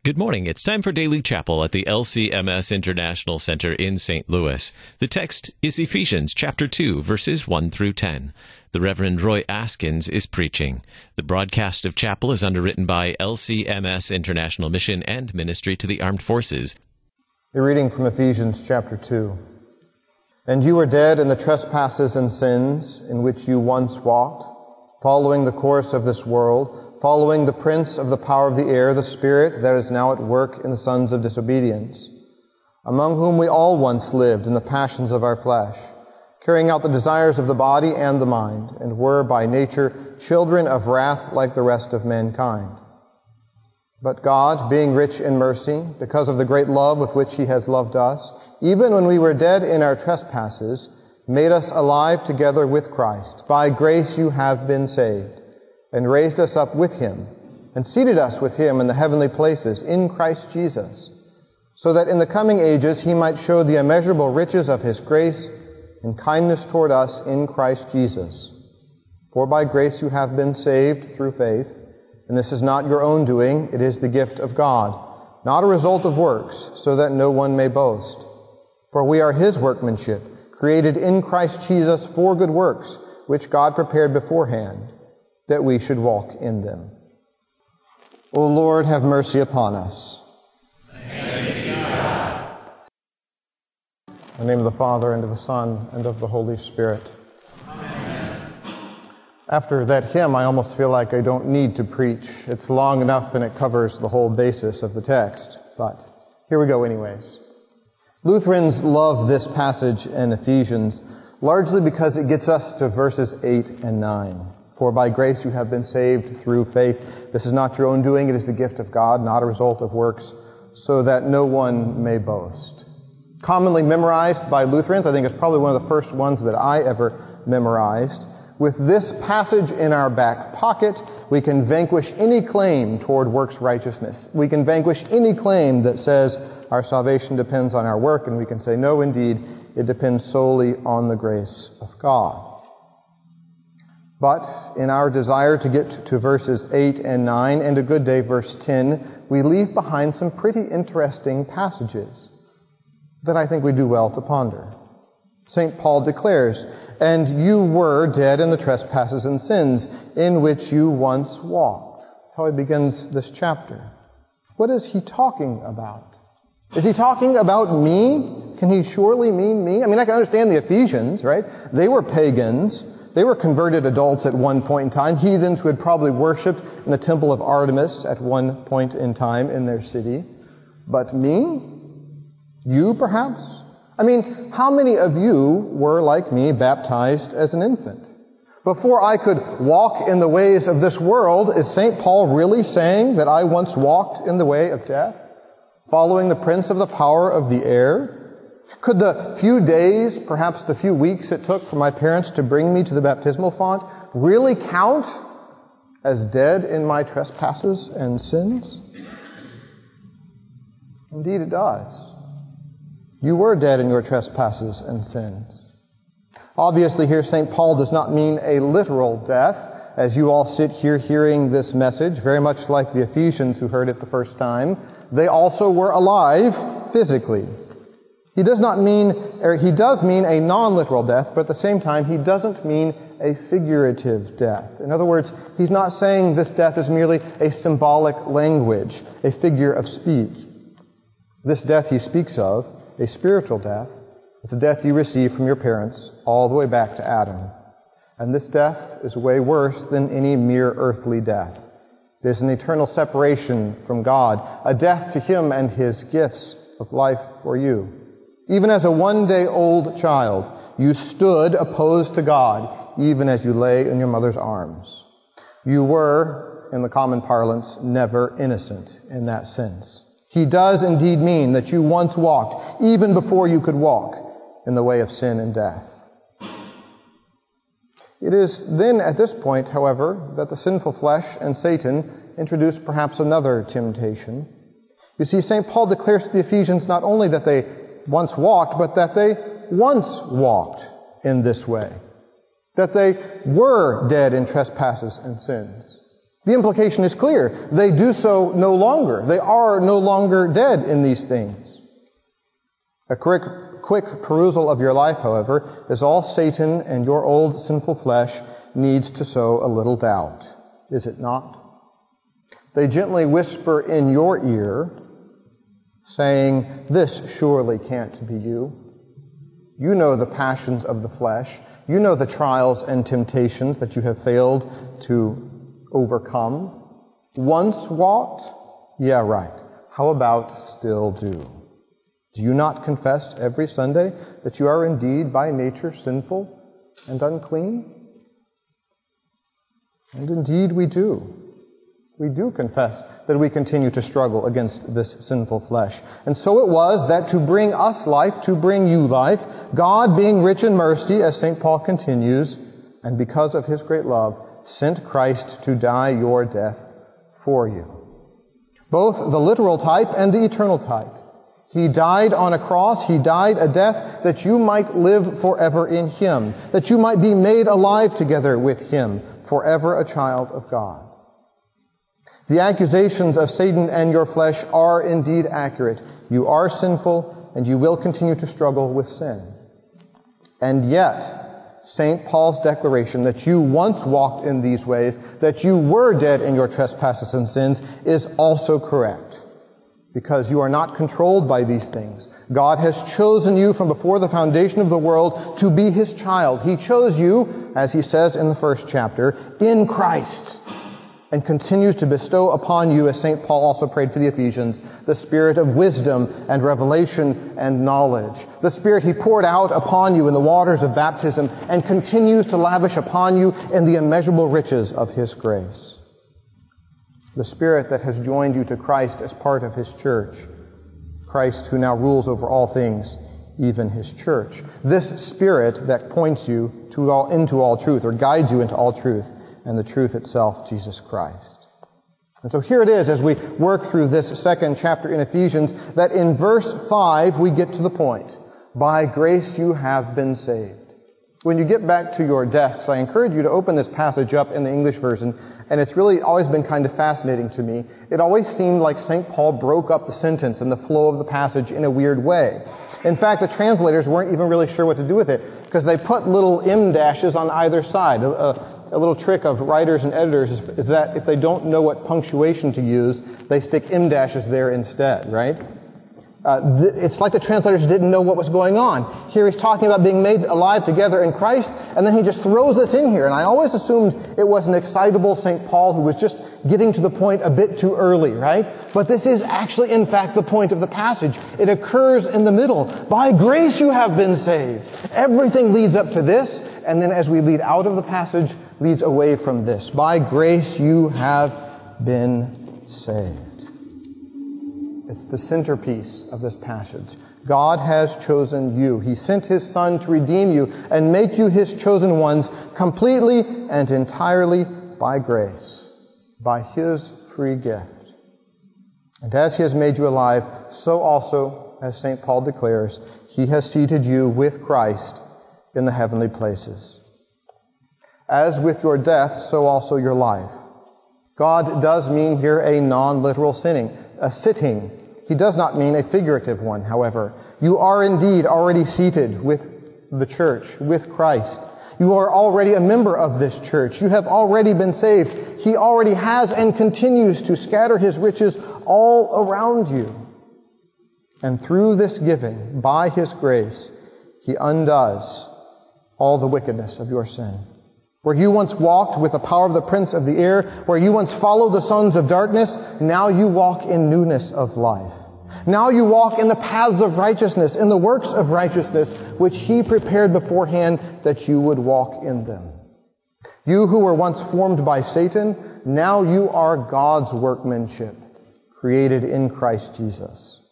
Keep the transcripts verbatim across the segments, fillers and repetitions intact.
Good morning. It's time for Daily Chapel at the L C M S International Center in Saint Louis. The text is Ephesians chapter two, verses one through ten. The Reverend Roy Askins is preaching. The broadcast of chapel is underwritten by L C M S International Mission and Ministry to the Armed Forces. A reading from Ephesians chapter two. And you were dead in the trespasses and sins in which you once walked, following the course of this world, following the prince of the power of the air, the spirit that is now at work in the sons of disobedience, among whom we all once lived in the passions of our flesh, carrying out the desires of the body and the mind, and were by nature children of wrath like the rest of mankind. But God, being rich in mercy, because of the great love with which He has loved us, even when we were dead in our trespasses, made us alive together with Christ. By grace you have been saved, and raised us up with Him, and seated us with Him in the heavenly places in Christ Jesus, so that in the coming ages He might show the immeasurable riches of His grace and kindness toward us in Christ Jesus. For by grace you have been saved through faith, and this is not your own doing, it is the gift of God, not a result of works, so that no one may boast. For we are His workmanship, created in Christ Jesus for good works, which God prepared beforehand, that we should walk in them. O Lord, have mercy upon us. Thanks be to God. In the name of the Father, and of the Son, and of the Holy Spirit. Amen. After that hymn, I almost feel like I don't need to preach. It's long enough and it covers the whole basis of the text. But here we go anyways. Lutherans love this passage in Ephesians, largely because it gets us to verses eight and nine. For by grace you have been saved through faith. This is not your own doing, it is the gift of God, not a result of works, so that no one may boast. Commonly memorized by Lutherans, I think it's probably one of the first ones that I ever memorized. With this passage in our back pocket, we can vanquish any claim toward works righteousness. We can vanquish any claim that says our salvation depends on our work, and we can say, no, indeed, it depends solely on the grace of God. But in our desire to get to verses eight and nine, and a good day, verse ten, we leave behind some pretty interesting passages that I think we do well to ponder. Saint Paul declares, and you were dead in the trespasses and sins in which you once walked. That's how he begins this chapter. What is he talking about? Is he talking about me? Can he surely mean me? I mean, I can understand the Ephesians, right? They were pagans. They were converted adults at one point in time, heathens who had probably worshipped in the temple of Artemis at one point in time in their city. But me? You, perhaps? I mean, how many of you were, like me, baptized as an infant? Before I could walk in the ways of this world, is Saint Paul really saying that I once walked in the way of death, following the prince of the power of the air? Could the few days, perhaps the few weeks it took for my parents to bring me to the baptismal font really count as dead in my trespasses and sins? Indeed it does. You were dead in your trespasses and sins. Obviously here Saint Paul does not mean a literal death, as you all sit here hearing this message, very much like the Ephesians who heard it the first time. They also were alive physically. He does not mean, or he does mean a non-literal death, but at the same time, he doesn't mean a figurative death. In other words, he's not saying this death is merely a symbolic language, a figure of speech. This death he speaks of, a spiritual death, is the death you receive from your parents all the way back to Adam. And this death is way worse than any mere earthly death. It is an eternal separation from God, a death to Him and His gifts of life for you. Even as a one-day-old child, you stood opposed to God, even as you lay in your mother's arms. You were, in the common parlance, never innocent in that sense. He does indeed mean that you once walked, even before you could walk, in the way of sin and death. It is then at this point, however, that the sinful flesh and Satan introduce perhaps another temptation. You see, Saint Paul declares to the Ephesians not only that they once walked, but that they once walked in this way. That they were dead in trespasses and sins. The implication is clear. They do so no longer. They are no longer dead in these things. A quick, quick perusal of your life, however, is all Satan and your old sinful flesh needs to sow a little doubt. Is it not? They gently whisper in your ear, saying, "This surely can't be you. You know the passions of the flesh. You know the trials and temptations that you have failed to overcome. Once walked? Yeah, right. How about still do? Do you not confess every Sunday that you are indeed by nature sinful and unclean?" And indeed we do. We do confess that we continue to struggle against this sinful flesh. And so it was that to bring us life, to bring you life, God, being rich in mercy, as Saint Paul continues, and because of his great love, sent Christ to die your death for you. Both the literal type and the eternal type. He died on a cross. He died a death that you might live forever in Him, that you might be made alive together with Him, forever a child of God. The accusations of Satan and your flesh are indeed accurate. You are sinful, and you will continue to struggle with sin. And yet, Saint Paul's declaration that you once walked in these ways, that you were dead in your trespasses and sins, is also correct, because you are not controlled by these things. God has chosen you from before the foundation of the world to be His child. He chose you, as He says in the first chapter, in Christ, and continues to bestow upon you, as Saint Paul also prayed for the Ephesians, the spirit of wisdom and revelation and knowledge. The spirit He poured out upon you in the waters of baptism and continues to lavish upon you in the immeasurable riches of His grace. The Spirit that has joined you to Christ as part of His church, Christ who now rules over all things, even His church. This Spirit that points you to all, into all truth, or guides you into all truth, and the truth itself, Jesus Christ. And so here it is, as we work through this second chapter in Ephesians, that in verse five we get to the point. By grace you have been saved. When you get back to your desks, I encourage you to open this passage up in the English version, and it's really always been kind of fascinating to me. It always seemed like Saint Paul broke up the sentence and the flow of the passage in a weird way. In fact, the translators weren't even really sure what to do with it, because they put little em dashes on either side. A, a little trick of writers and editors is, is that if they don't know what punctuation to use, they stick em dashes there instead, right? Uh, th- it's like the translators didn't know what was going on. Here he's talking about being made alive together in Christ, and then he just throws this in here. And I always assumed it was an excitable Saint Paul who was just getting to the point a bit too early, right? But this is actually, in fact, the point of the passage. It occurs in the middle. By grace you have been saved. Everything leads up to this, and then as we lead out of the passage, leads away from this. By grace you have been saved. It's the centerpiece of this passage. God has chosen you. He sent His Son to redeem you and make you His chosen ones completely and entirely by grace, by His free gift. And as He has made you alive, so also, as Saint Paul declares, He has seated you with Christ in the heavenly places. As with your death, so also your life. God does mean here a non-literal sinning, a sitting. He does not mean a figurative one, however. You are indeed already seated with the church, with Christ. You are already a member of this church. You have already been saved. He already has and continues to scatter His riches all around you. And through this giving, by His grace, He undoes all the wickedness of your sin. Where you once walked with the power of the prince of the air, where you once followed the sons of darkness, now you walk in newness of life. Now you walk in the paths of righteousness, in the works of righteousness, which He prepared beforehand that you would walk in them. You who were once formed by Satan, now you are God's workmanship, created in Christ Jesus.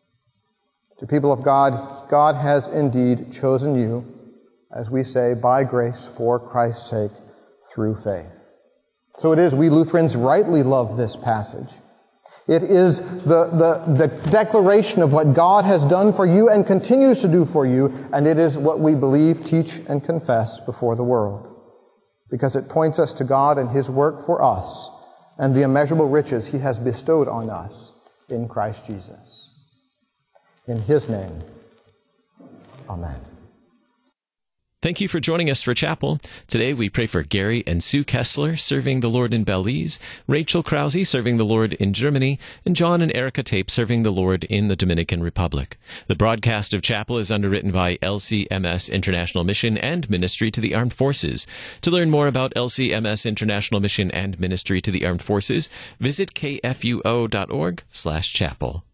To people of God, God has indeed chosen you, as we say, by grace for Christ's sake, through faith. So it is we Lutherans rightly love this passage. It is the, the, the declaration of what God has done for you and continues to do for you, and it is what we believe, teach, and confess before the world. Because it points us to God and His work for us and the immeasurable riches he has bestowed on us in Christ Jesus. In his name, amen. Thank you for joining us for chapel. Today we pray for Gary and Sue Kessler serving the Lord in Belize, Rachel Krause serving the Lord in Germany, and John and Erica Tape serving the Lord in the Dominican Republic. The broadcast of chapel is underwritten by L C M S International Mission and Ministry to the Armed Forces. To learn more about L C M S International Mission and Ministry to the Armed Forces, visit k f u o dot org slash chapel.